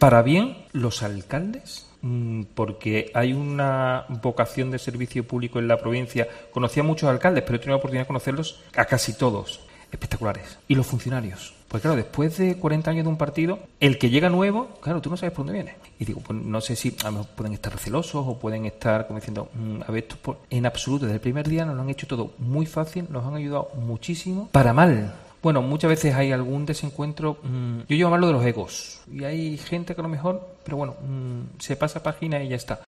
Para bien, los alcaldes, porque hay una vocación de servicio público en la provincia. Conocí a muchos alcaldes, pero he tenido la oportunidad de conocerlos a casi todos. Espectaculares. Y los funcionarios. Pues claro, después de 40 años de un partido, el que llega nuevo, claro, tú no sabes por dónde viene. Y digo, pues no sé si a lo mejor pueden estar celosos o pueden estar como diciendo, a ver, en absoluto, desde el primer día nos lo han hecho todo muy fácil, nos han ayudado muchísimo, para mal. Bueno, muchas veces hay algún desencuentro, yo llevo mal lo de los egos, y hay gente que a lo mejor, pero bueno, se pasa página y ya está.